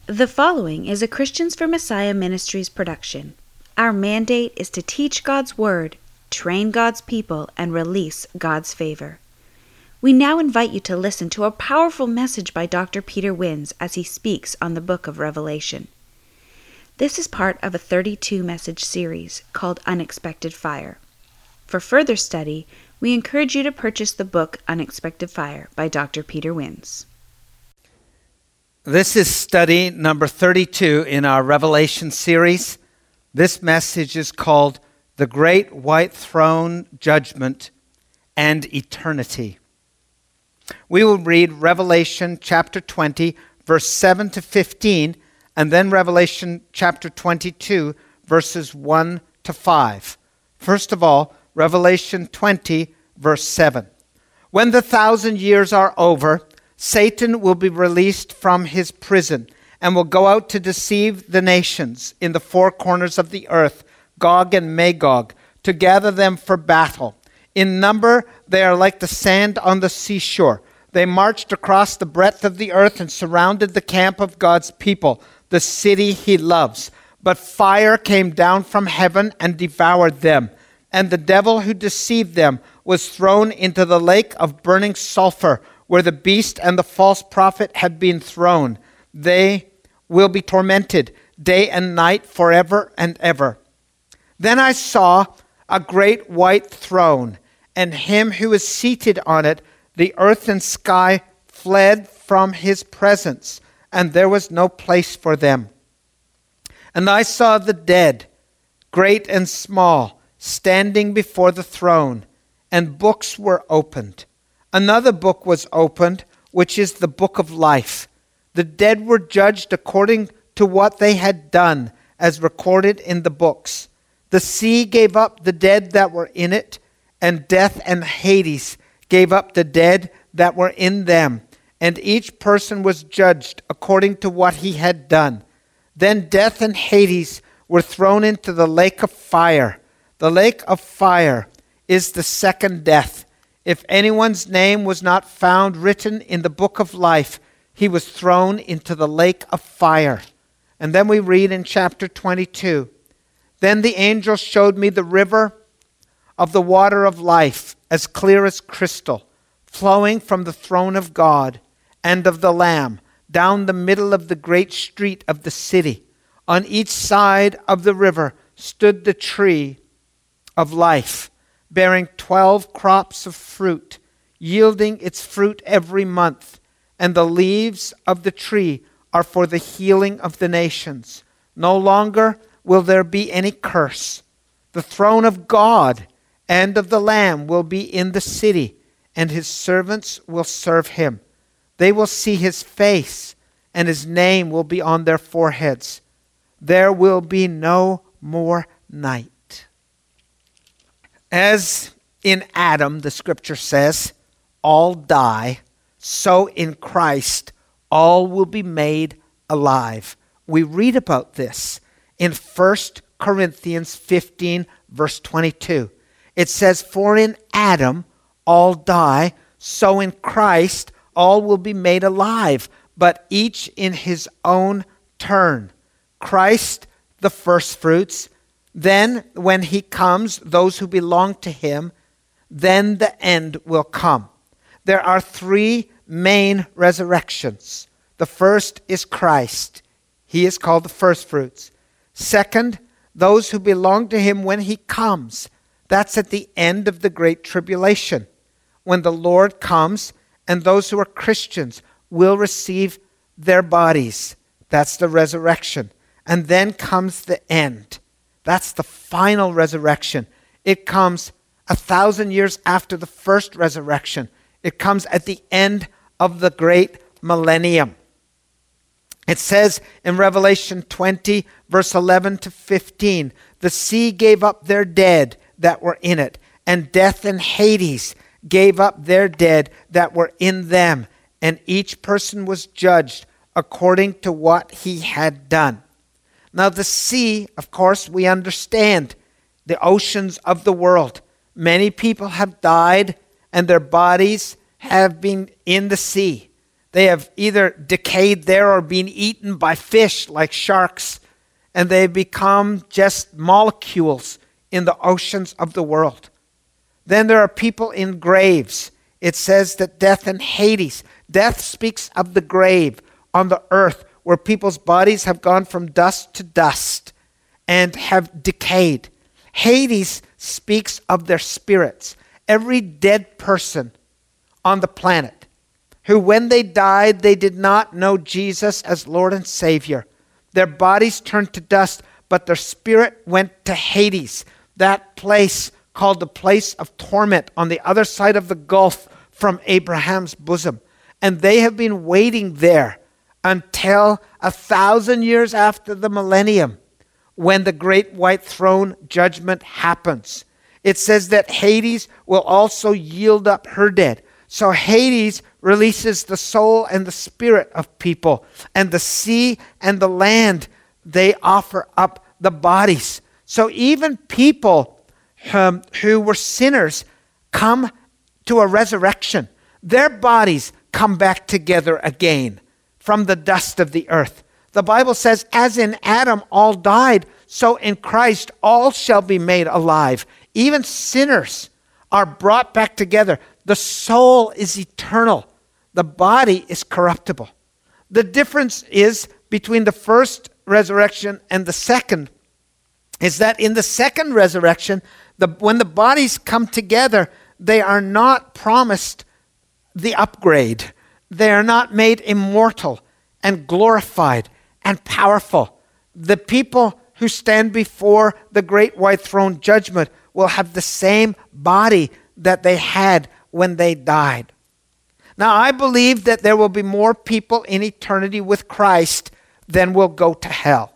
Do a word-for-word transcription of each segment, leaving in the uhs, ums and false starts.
The following is a Christians for Messiah Ministries production. Our mandate is to teach God's Word, train God's people, and release God's favor. We now invite you to listen to a powerful message by Doctor Peter Winns as he speaks on the book of Revelation. This is part of a thirty-two message series called Unexpected Fire. For further study, we encourage you to purchase the book Unexpected Fire by Doctor Peter Winns. This is study number thirty-two in our Revelation series. This message is called The Great White Throne, Judgment, and Eternity. We will read Revelation chapter twenty, verse seven to fifteen, and then Revelation chapter twenty-two, verses one to five. First of all, Revelation twenty, verse seven. When the thousand years are over, Satan will be released from his prison and will go out to deceive the nations in the four corners of the earth, Gog and Magog, to gather them for battle. In number, they are like the sand on the seashore. They marched across the breadth of the earth and surrounded the camp of God's people, the city he loves. But fire came down from heaven and devoured them. And the devil who deceived them was thrown into the lake of burning sulfur, where the beast and the false prophet have been thrown. They will be tormented day and night forever and ever. Then I saw a great white throne, and him who is seated on it. The earth and sky fled from his presence, and there was no place for them. And I saw the dead, great and small, standing before the throne, and books were opened. Another book was opened, which is the book of life. The dead were judged according to what they had done, as recorded in the books. The sea gave up the dead that were in it, and death and Hades gave up the dead that were in them, and each person was judged according to what he had done. Then death and Hades were thrown into the lake of fire. The lake of fire is the second death. If anyone's name was not found written in the book of life, he was thrown into the lake of fire. And then we read in chapter twenty-two, Then the angel showed me the river of the water of life, as clear as crystal, flowing from the throne of God and of the Lamb, down the middle of the great street of the city. On each side of the river stood the tree of life, bearing twelve crops of fruit, yielding its fruit every month. And the leaves of the tree are for the healing of the nations. No longer will there be any curse. The throne of God and of the Lamb will be in the city, and his servants will serve him. They will see his face, and his name will be on their foreheads. There will be no more night. As in Adam, the scripture says, all die, so in Christ all will be made alive. We read about this in First Corinthians fifteen, verse twenty-two. It says, For in Adam all die, so in Christ all will be made alive, but each in his own turn. Christ the firstfruits, then when he comes, those who belong to him, then the end will come. There are three main resurrections. The first is Christ. He is called the firstfruits. Second, those who belong to him when he comes. That's at the end of the Great Tribulation, when the Lord comes, and those who are Christians will receive their bodies. That's the resurrection. And then comes the end. That's the final resurrection. It comes a thousand years after the first resurrection. It comes at the end of the great millennium. It says in Revelation twenty, verse eleven to fifteen, the sea gave up their dead that were in it, and death and Hades gave up their dead that were in them, and each person was judged according to what he had done. Now the sea, of course, we understand, the oceans of the world. Many people have died and their bodies have been in the sea. They have either decayed there or been eaten by fish like sharks, and they become just molecules in the oceans of the world. Then there are people in graves. It says that death and Hades, death speaks of the grave on the earth where people's bodies have gone from dust to dust and have decayed. Hades speaks of their spirits. Every dead person on the planet who, when they died, they did not know Jesus as Lord and Savior. Their bodies turned to dust, but their spirit went to Hades, that place called the place of torment on the other side of the gulf from Abraham's bosom. And they have been waiting there until a thousand years after the millennium, when the great white throne judgment happens. It says that Hades will also yield up her dead. So Hades releases the soul and the spirit of people, and the sea and the land, they offer up the bodies. So even people um, who were sinners come to a resurrection. Their bodies come back together again from the dust of the earth. The Bible says, as in Adam all died, so in Christ all shall be made alive. Even sinners are brought back together. The soul is eternal. The body is corruptible. The difference is between the first resurrection and the second is that in the second resurrection, the, when the bodies come together, they are not promised the upgrade. They are not made immortal and glorified and powerful. The people who stand before the great white throne judgment will have the same body that they had when they died. Now, I believe that there will be more people in eternity with Christ than will go to hell.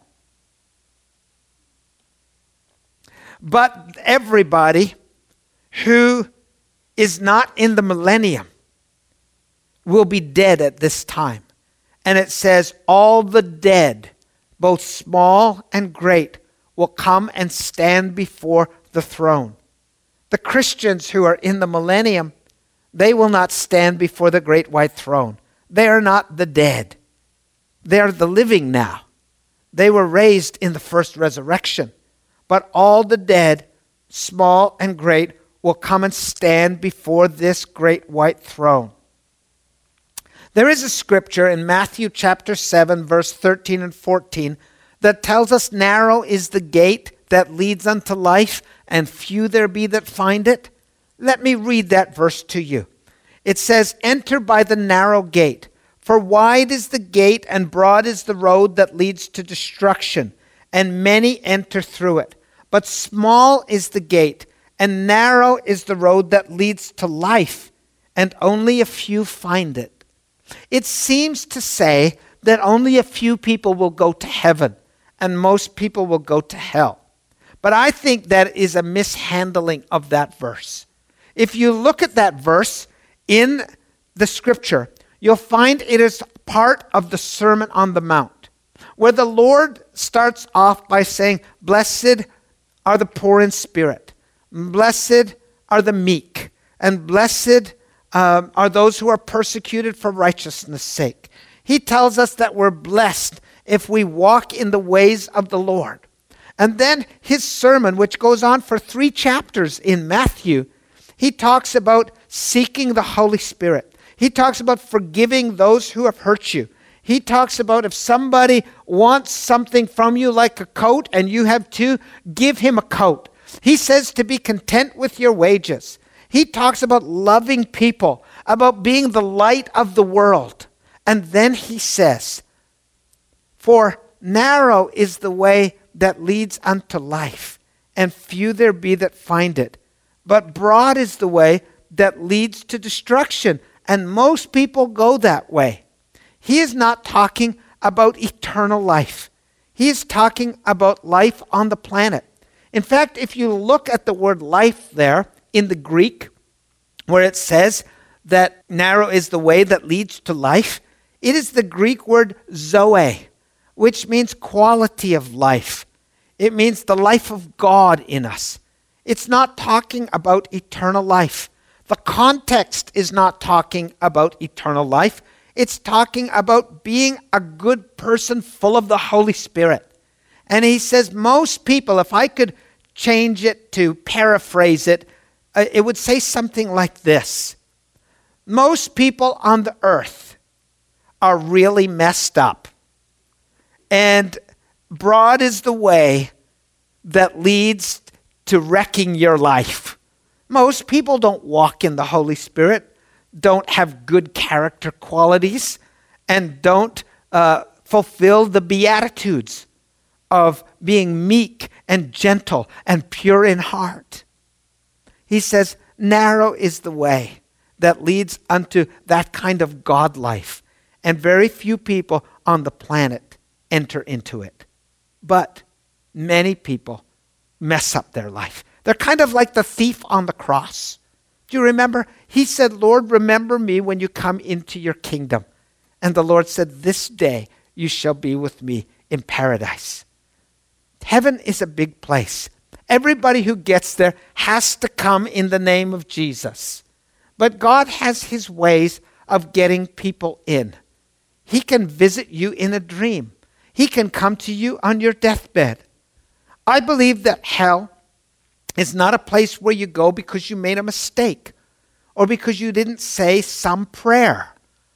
But everybody who is not in the millennium will be dead at this time. And it says, all the dead, both small and great, will come and stand before the throne. The Christians who are in the millennium, they will not stand before the great white throne. They are not the dead. They are the living now. They were raised in the first resurrection. But all the dead, small and great, will come and stand before this great white throne. There is a scripture in Matthew chapter seven, verse thirteen and fourteen, that tells us narrow is the gate that leads unto life, and few there be that find it. Let me read that verse to you. It says, enter by the narrow gate, for wide is the gate and broad is the road that leads to destruction, and many enter through it. But small is the gate, and narrow is the road that leads to life, and only a few find it. It seems to say that only a few people will go to heaven, and most people will go to hell. But I think that is a mishandling of that verse. If you look at that verse in the scripture, you'll find it is part of the Sermon on the Mount, where the Lord starts off by saying, blessed are the poor in spirit, blessed are the meek, and blessed um, are those who are persecuted for righteousness' sake. He tells us that we're blessed if we walk in the ways of the Lord. And then his sermon, which goes on for three chapters in Matthew, he talks about seeking the Holy Spirit. He talks about forgiving those who have hurt you. He talks about if somebody wants something from you like a coat and you have two, give him a coat. He says to be content with your wages. He talks about loving people, about being the light of the world. And then he says, for narrow is the way that leads unto life, and few there be that find it. But broad is the way that leads to destruction, and most people go that way. He is not talking about eternal life. He is talking about life on the planet. In fact, if you look at the word life there in the Greek, where it says that narrow is the way that leads to life, it is the Greek word zoe, which means quality of life. It means the life of God in us. It's not talking about eternal life. The context is not talking about eternal life. It's talking about being a good person full of the Holy Spirit. And he says most people, if I could change it to paraphrase it, uh, it would say something like this. Most people on the earth are really messed up. And broad is the way that leads to wrecking your life. Most people don't walk in the Holy Spirit, don't have good character qualities, and don't uh, fulfill the Beatitudes of being meek and gentle and pure in heart. He says, narrow is the way that leads unto that kind of God life, and very few people on the planet enter into it. But many people mess up their life. They're kind of like the thief on the cross. Do you remember? He said, Lord, remember me when you come into your kingdom. And the Lord said, this day you shall be with me in paradise. Heaven is a big place. Everybody who gets there has to come in the name of Jesus. But God has his ways of getting people in. He can visit you in a dream. He can come to you on your deathbed. I believe that hell is not a place where you go because you made a mistake or because you didn't say some prayer.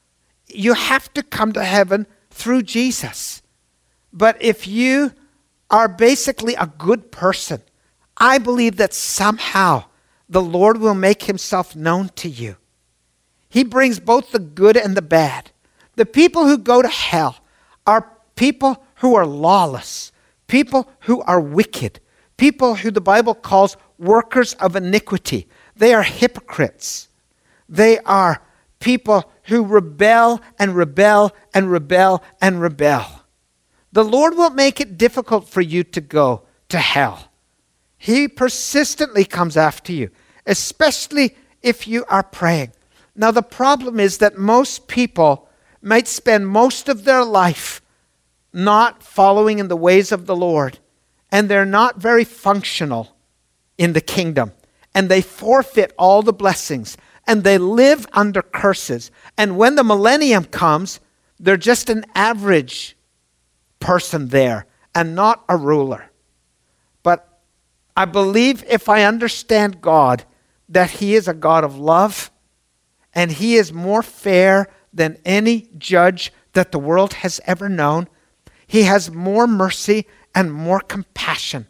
You have to come to heaven through Jesus. But if you are basically a good person, I believe that somehow the Lord will make himself known to you. He brings both the good and the bad. The people who go to hell are people who are lawless, people who are wicked, people who the Bible calls workers of iniquity. They are hypocrites. They are people who rebel and rebel and rebel and rebel. The Lord will make it difficult for you to go to hell. He persistently comes after you, especially if you are praying. Now the problem is that most people might spend most of their life not following in the ways of the Lord, and they're not very functional in the kingdom, and they forfeit all the blessings, and they live under curses. And when the millennium comes, they're just an average person there and not a ruler. But I believe if I understand God, that he is a God of love, and he is more fair than any judge that the world has ever known. He has more mercy and more compassion.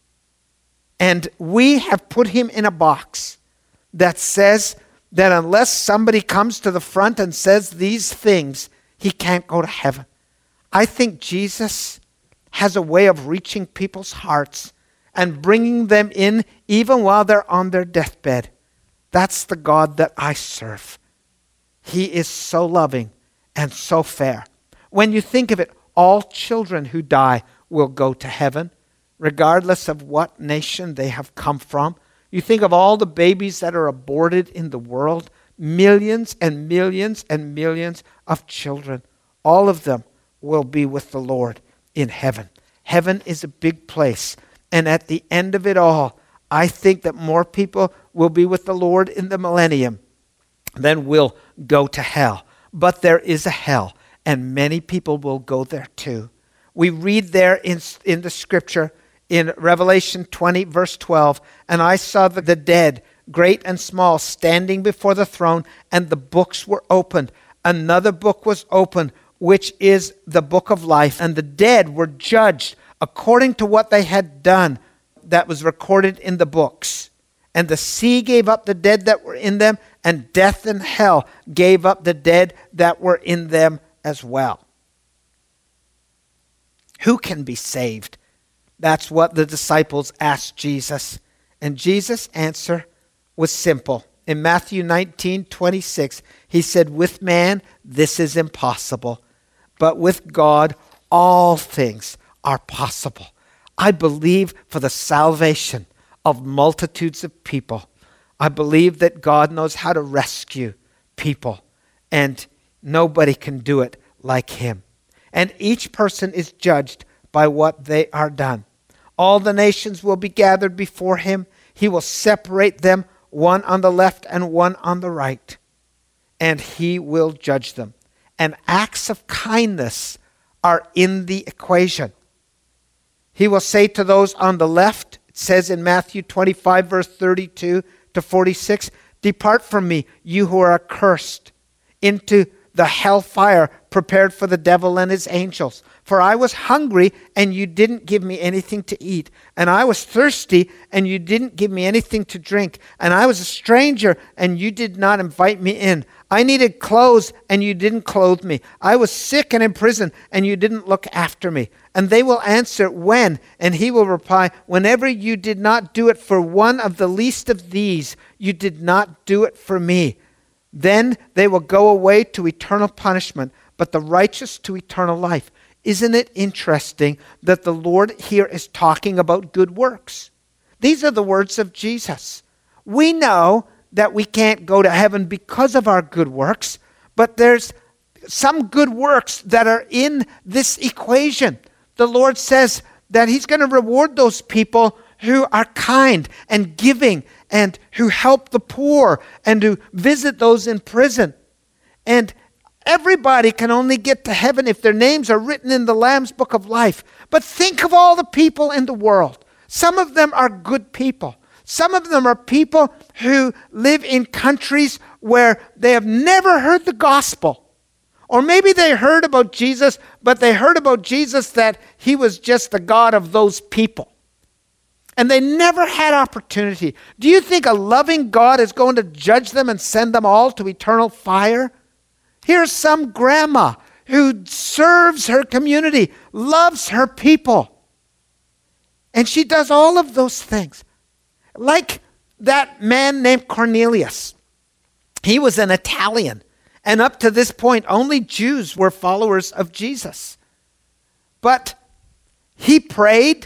And we have put him in a box that says that unless somebody comes to the front and says these things, he can't go to heaven. I think Jesus has a way of reaching people's hearts and bringing them in even while they're on their deathbed. That's the God that I serve. He is so loving and so fair. When you think of it, all children who die will go to heaven, regardless of what nation they have come from. You think of all the babies that are aborted in the world, millions and millions and millions of children. All of them will be with the Lord in heaven. Heaven is a big place. And at the end of it all, I think that more people will be with the Lord in the millennium than will go to hell. But there is a hell, and many people will go there too. We read there in, in the scripture, in Revelation twenty, verse twelve, and I saw the, the dead, great and small, standing before the throne, and the books were opened. Another book was opened, which is the book of life, and the dead were judged according to what they had done that was recorded in the books. And the sea gave up the dead that were in them, and death and hell gave up the dead that were in them as well. Who can be saved? That's what the disciples asked Jesus. And Jesus' answer was simple. In Matthew nineteen twenty-six, he said, with man, this is impossible. But with God, all things are possible. I believe for the salvation of multitudes of people. I believe that God knows how to rescue people, and nobody can do it like him. And each person is judged by what they are done. All the nations will be gathered before him. He will separate them, one on the left and one on the right, and he will judge them. and acts of kindness are in the equation. He will say to those on the left, it says in Matthew twenty-five, verse thirty-two to forty-six, "Depart from me, you who are accursed, into the hellfire prepared for the devil and his angels. For I was hungry, and you didn't give me anything to eat. And I was thirsty, and you didn't give me anything to drink. And I was a stranger, and you did not invite me in. I needed clothes, and you didn't clothe me. I was sick and in prison, and you didn't look after me." And they will answer, "When?" And he will reply, "Whenever you did not do it for one of the least of these, you did not do it for me." Then they will go away to eternal punishment, but the righteous to eternal life. Isn't it interesting that the Lord here is talking about good works? These are the words of Jesus. We know that we can't go to heaven because of our good works, but there's some good works that are in this equation. The Lord says that he's going to reward those people who are kind and giving and who help the poor and who visit those in prison. And everybody can only get to heaven if their names are written in the Lamb's Book of Life. But think of all the people in the world. Some of them are good people. Some of them are people who live in countries where they have never heard the gospel. Or maybe they heard about Jesus, but they heard about Jesus that he was just the God of those people. And they never had opportunity. Do you think a loving God is going to judge them and send them all to eternal fire? Here's some grandma who serves her community, loves her people. And she does all of those things. Like that man named Cornelius. He was an Italian. And up to this point, only Jews were followers of Jesus. But he prayed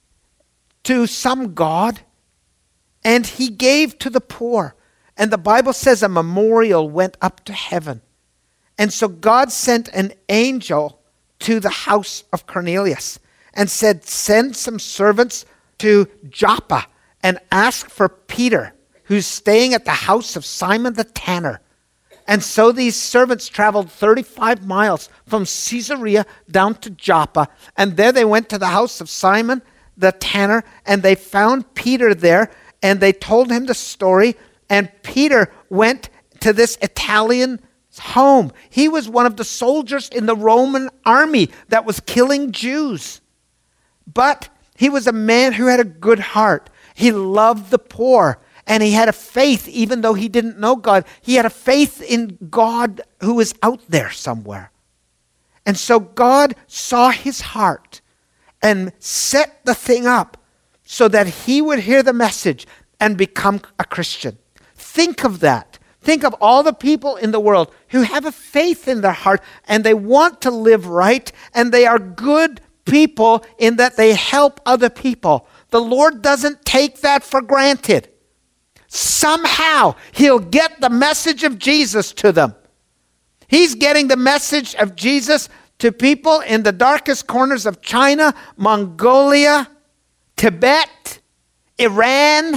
to some God, and he gave to the poor. And the Bible says a memorial went up to heaven. And so God sent an angel to the house of Cornelius and said, "Send some servants to Joppa and ask for Peter, who's staying at the house of Simon the tanner." And so these servants traveled thirty-five miles from Caesarea down to Joppa. And there they went to the house of Simon the tanner, and they found Peter there, and they told him the story. And Peter went to this Italian home. He was one of the soldiers in the Roman army that was killing Jews. But he was a man who had a good heart. He loved the poor. And he had a faith, even though he didn't know God. He had a faith in God who is out there somewhere. And so God saw his heart and set the thing up so that he would hear the message and become a Christian. Think of that. Think of all the people in the world who have a faith in their heart and they want to live right, and they are good people in that they help other people. The Lord doesn't take that for granted. Somehow he'll get the message of Jesus to them. He's getting the message of Jesus to people in the darkest corners of China, Mongolia, Tibet, Iran,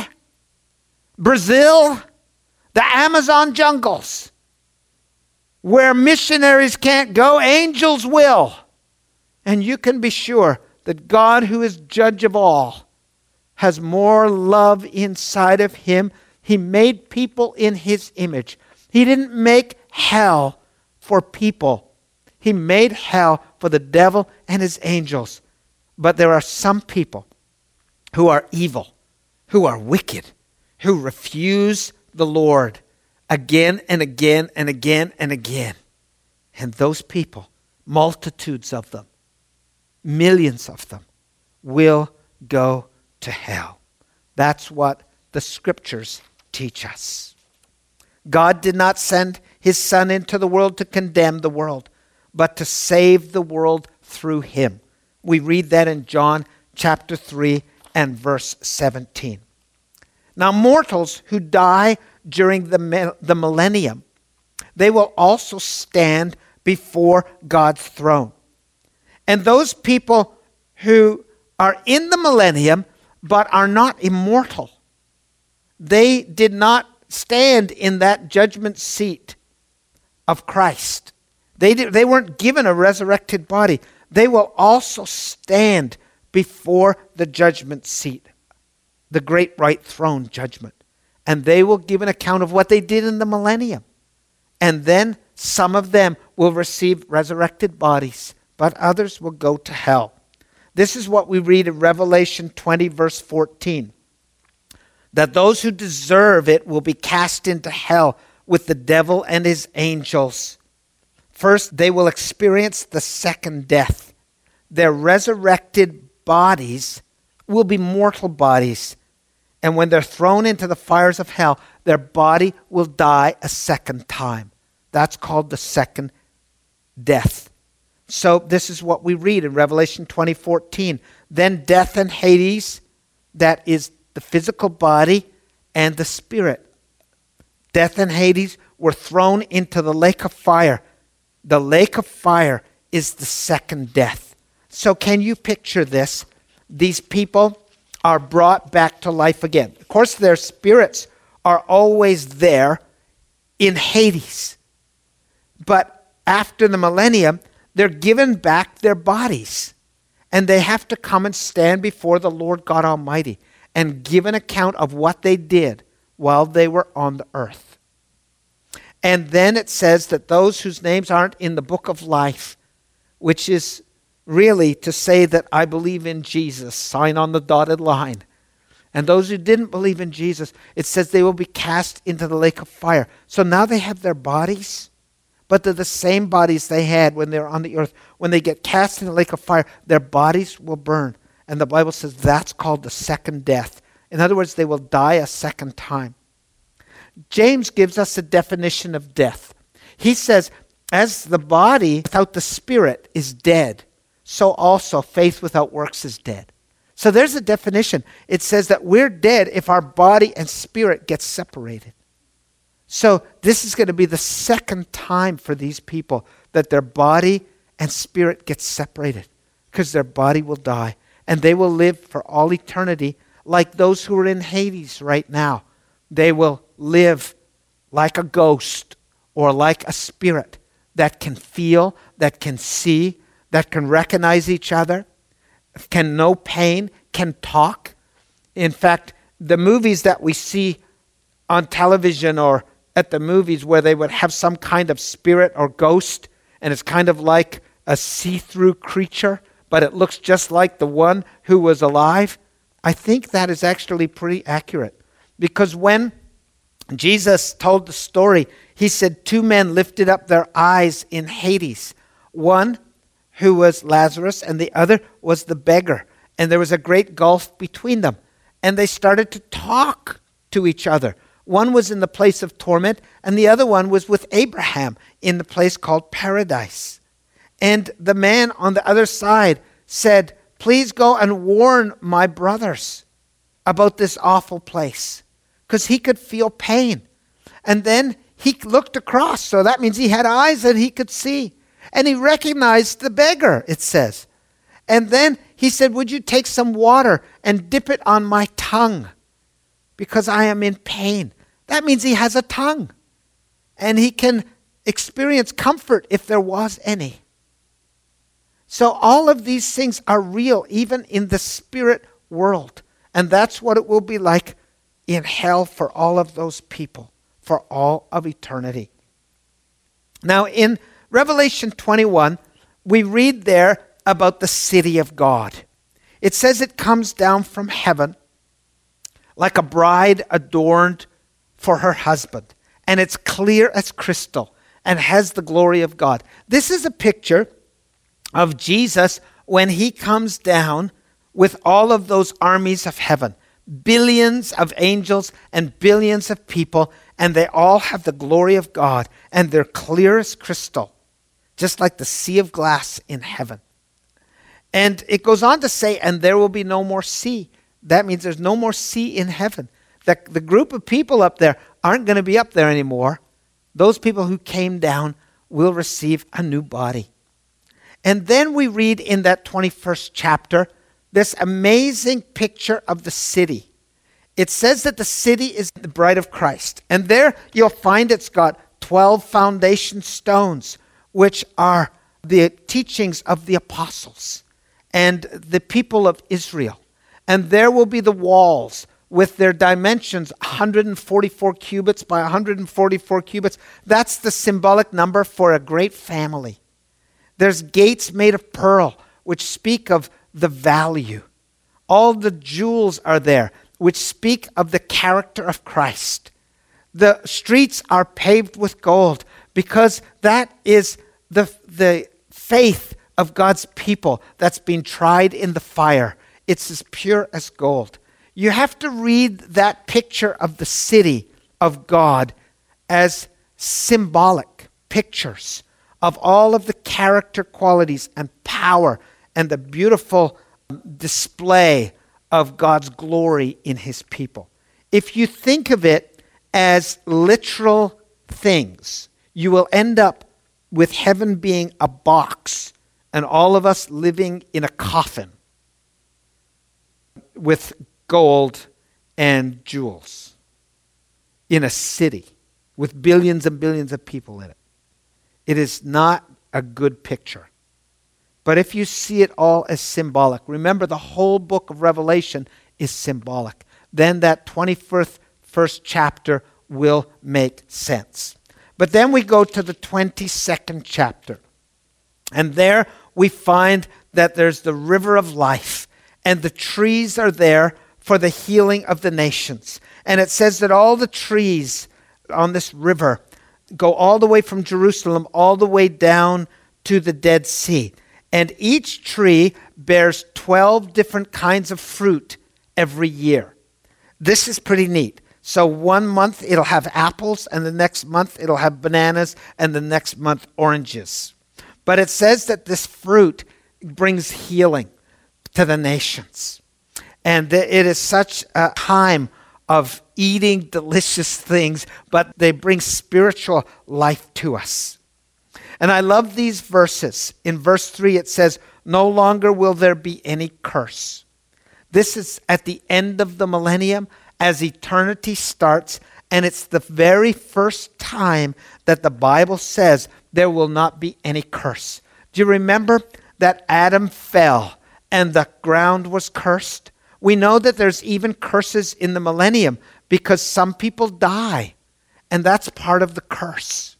Brazil, the Amazon jungles. Where missionaries can't go, angels will. And you can be sure that God, who is judge of all, has more love inside of him. He made people in his image. He didn't make hell for people. He made hell for the devil and his angels. But there are some people who are evil, who are wicked, who refuse the Lord again and again and again and again. And those people, multitudes of them, millions of them, will go to hell. That's what the scriptures teach us. God did not send his Son into the world to condemn the world, but to save the world through him. We read that in John chapter three and verse seventeen. Now, mortals who die during the, the millennium, they will also stand before God's throne. And those people who are in the millennium but are not immortal, they did not stand in that judgment seat of Christ. They, did, they weren't given a resurrected body. They will also stand before the judgment seat, the great white throne judgment. And they will give an account of what they did in the millennium. And then some of them will receive resurrected bodies, but others will go to hell. This is what we read in Revelation twenty, verse fourteen. That those who deserve it will be cast into hell with the devil and his angels. First, they will experience the second death. Their resurrected bodies will be mortal bodies. And when they're thrown into the fires of hell, their body will die a second time. That's called the second death. So this is what we read in Revelation twenty fourteen. Then death and Hades, that is the physical body and the spirit. Death and Hades were thrown into the lake of fire. The lake of fire is the second death. So can you picture this? These people are brought back to life again. Of course, their spirits are always there in Hades. But after the millennium, they're given back their bodies. And they have to come and stand before the Lord God Almighty and give an account of what they did while they were on the earth. And then it says that those whose names aren't in the book of life, which is really to say that I believe in Jesus, sign on the dotted line. And those who didn't believe in Jesus, it says they will be cast into the lake of fire. So now they have their bodies, but they're the same bodies they had when they were on the earth. When they get cast in the lake of fire, their bodies will burn. And the Bible says that's called the second death. In other words, they will die a second time. James gives us a definition of death. He says, as the body without the spirit is dead, so also faith without works is dead. So there's a definition. It says that we're dead if our body and spirit get separated. So this is going to be the second time for these people that their body and spirit get separated, because their body will die and they will live for all eternity like those who are in Hades right now. They will live like a ghost or like a spirit that can feel, that can see, that can recognize each other, can know pain, can talk. In fact, the movies that we see on television or at the movies where they would have some kind of spirit or ghost, and it's kind of like a see-through creature, but it looks just like the one who was alive, I think that is actually pretty accurate. Because when Jesus told the story, he said two men lifted up their eyes in Hades. One who was Lazarus, and the other was the beggar. And there was a great gulf between them. And they started to talk to each other. One was in the place of torment, and the other one was with Abraham in the place called paradise. And the man on the other side said, please go and warn my brothers about this awful place, because he could feel pain. And then he looked across, so that means he had eyes that he could see. And he recognized the beggar, it says. And then he said, would you take some water and dip it on my tongue, because I am in pain. That means he has a tongue. And he can experience comfort if there was any. So all of these things are real, even in the spirit world. And that's what it will be like in hell for all of those people, for all of eternity. Now in Revelation twenty-one, we read there about the city of God. It says it comes down from heaven like a bride adorned for her husband. And it's clear as crystal and has the glory of God. This is a picture of Jesus when he comes down with all of those armies of heaven. Billions of angels and billions of people, and they all have the glory of God, and they're clear as crystal, just like the sea of glass in heaven. And it goes on to say, and there will be no more sea. That means there's no more sea in heaven. The, the group of people up there aren't going to be up there anymore. Those people who came down will receive a new body. And then we read in that twenty-first chapter this amazing picture of the city. It says that the city is the bride of Christ. And there you'll find it's got twelve foundation stones which are the teachings of the apostles and the people of Israel. And there will be the walls with their dimensions, one hundred forty-four cubits by one hundred forty-four cubits. That's the symbolic number for a great family. There's gates made of pearl, which speak of the value. All the jewels are there, which speak of the character of Christ. The streets are paved with gold, because that is the, the faith of God's people that's been tried in the fire. It's as pure as gold. You have to read that picture of the city of God as symbolic pictures of all of the character qualities and power and the beautiful display of God's glory in his people. If you think of it as literal things, you will end up with heaven being a box and all of us living in a coffin with gold and jewels in a city with billions and billions of people in it. It is not a good picture. But if you see it all as symbolic, remember the whole book of Revelation is symbolic, then that twenty-first first chapter will make sense. But then we go to the twenty-second chapter. And there we find that there's the river of life, and the trees are there for the healing of the nations. And it says that all the trees on this river go all the way from Jerusalem all the way down to the Dead Sea. And each tree bears twelve different kinds of fruit every year. This is pretty neat. So one month it'll have apples, and the next month it'll have bananas, and the next month oranges. But it says that this fruit brings healing to the nations. And it is such a time of eating delicious things, but they bring spiritual life to us. And I love these verses. In verse three it says, "No longer will there be any curse." This is at the end of the millennium as eternity starts, and it's the very first time that the Bible says there will not be any curse. Do you remember that Adam fell and the ground was cursed? We know that there's even curses in the millennium because some people die, and that's part of the curse.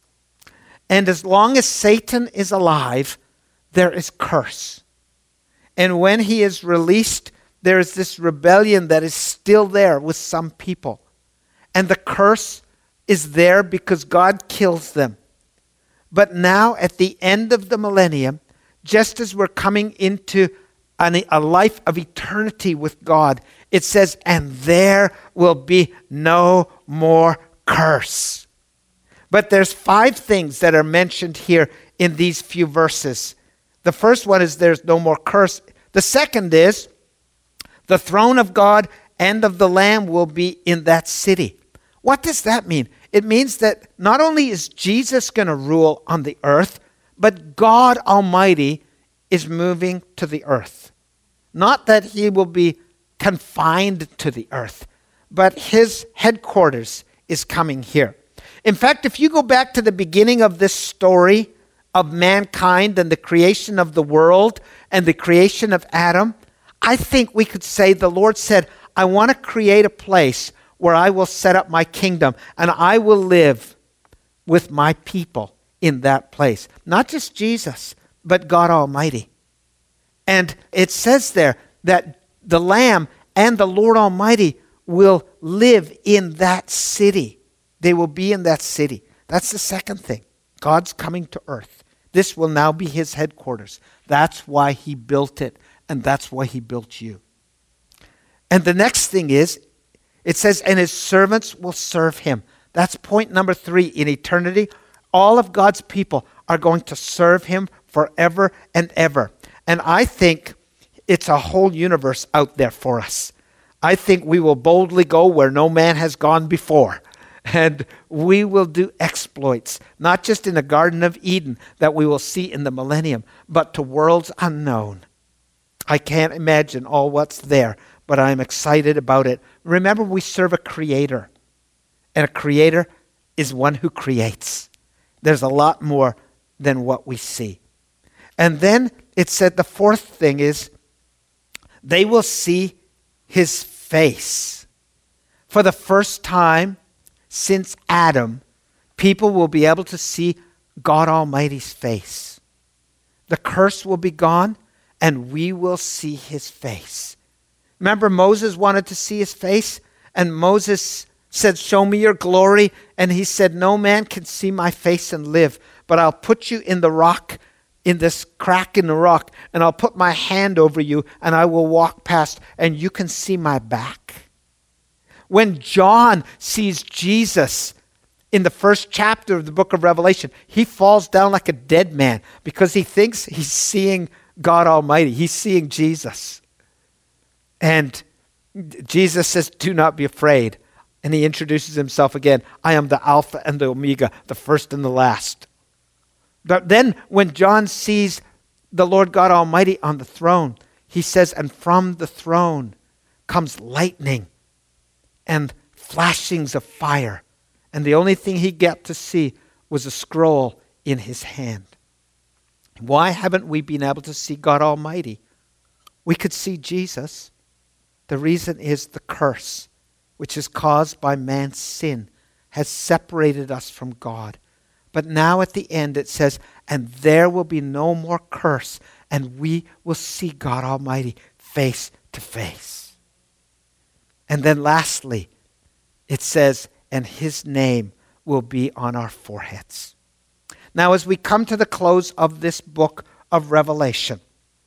And as long as Satan is alive, there is curse. And when he is released, there is this rebellion that is still there with some people. And the curse is there because God kills them. But now at the end of the millennium, just as we're coming into an, a life of eternity with God, it says, and there will be no more curse. But there's five things that are mentioned here in these few verses. The first one is there's no more curse. The second is the throne of God and of the Lamb will be in that city. What does that mean? It means that not only is Jesus going to rule on the earth, but God Almighty is moving to the earth. Not that he will be confined to the earth, but his headquarters is coming here. In fact, if you go back to the beginning of this story of mankind and the creation of the world and the creation of Adam, I think we could say the Lord said, I want to create a place where I will set up my kingdom and I will live with my people in that place. Not just Jesus, but God Almighty. And it says there that the Lamb and the Lord Almighty will live in that city. They will be in that city. That's the second thing. God's coming to earth. This will now be his headquarters. That's why he built it, and that's why he built you. And the next thing is, it says, and his servants will serve him. That's point number three. In eternity, all of God's people are going to serve him forever and ever. And I think it's a whole universe out there for us. I think we will boldly go where no man has gone before. And we will do exploits, not just in the Garden of Eden that we will see in the millennium, but to worlds unknown. I can't imagine all what's there, but I'm excited about it. Remember, we serve a creator, and a creator is one who creates. There's a lot more than what we see. And then it said the fourth thing is they will see his face. For the first time since Adam, people will be able to see God Almighty's face. The curse will be gone, and we will see his face. Remember, Moses wanted to see his face, and Moses said, "Show me your glory." And he said, "No man can see my face and live, but I'll put you in the rock, in this crack in the rock, and I'll put my hand over you, and I will walk past, and you can see my back." When John sees Jesus in the first chapter of the book of Revelation, he falls down like a dead man because he thinks he's seeing God Almighty. He's seeing Jesus. And Jesus says, "Do not be afraid." And he introduces himself again. "I am the Alpha and the Omega, the first and the last." But then when John sees the Lord God Almighty on the throne, he says, "And from the throne comes lightning and flashings of fire." And the only thing he got to see was a scroll in his hand. Why haven't we been able to see God Almighty? We could see Jesus. The reason is the curse, which is caused by man's sin, has separated us from God. But now at the end it says, "And there will be no more curse, and we will see God Almighty face to face." And then lastly, it says, "And his name will be on our foreheads." Now, as we come to the close of this book of Revelation,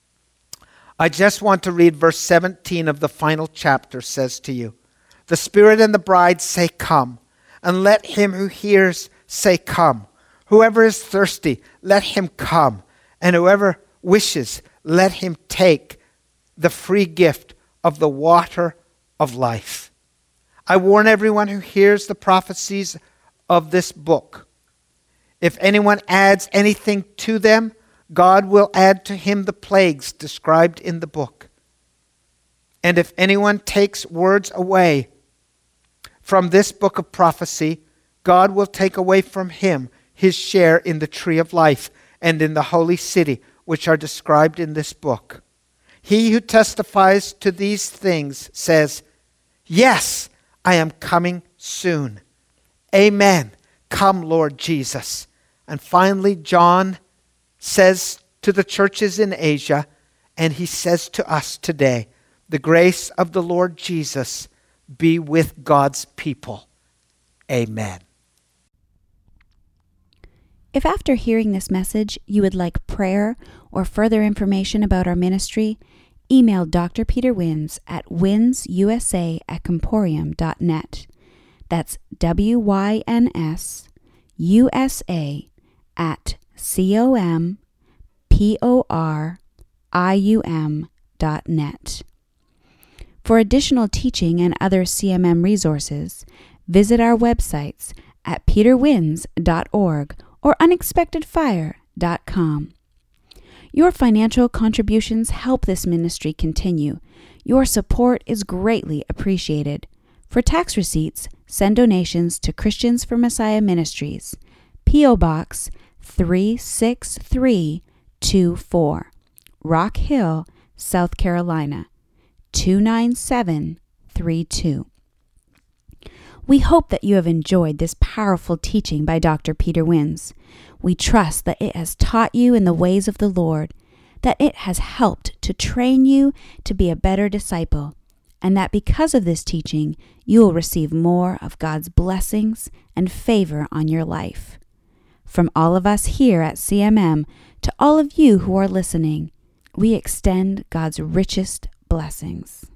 I just want to read verse seventeen of the final chapter. Says to you, "The Spirit and the bride say, 'Come,' and let him who hears say, 'Come.' Whoever is thirsty, let him come, and whoever wishes, let him take the free gift of the water of life. I warn everyone who hears the prophecies of this book. If anyone adds anything to them, God will add to him the plagues described in the book. And if anyone takes words away from this book of prophecy, God will take away from him his share in the tree of life and in the holy city, which are described in this book. He who testifies to these things says, 'Yes, I am coming soon.' Amen. Come, Lord Jesus." And finally, John says to the churches in Asia, and he says to us today, "The grace of the Lord Jesus be with God's people." Amen. If after hearing this message you would like prayer or further information about our ministry, email Doctor Peter Wins at winsusa at comporium dot net. That's W Y N S U S A at C O M P O R I U M dot net. For additional teaching and other C M M resources, visit our websites at peter wins dot org or unexpected fire dot com. Your financial contributions help this ministry continue. Your support is greatly appreciated. For tax receipts, send donations to Christians for Messiah Ministries, P O Box three six three two four, Rock Hill, South Carolina, two nine seven three two. We hope that you have enjoyed this powerful teaching by Doctor Peter Wins. We trust that it has taught you in the ways of the Lord, that it has helped to train you to be a better disciple, and that because of this teaching, you will receive more of God's blessings and favor on your life. From all of us here at C M M to all of you who are listening, we extend God's richest blessings.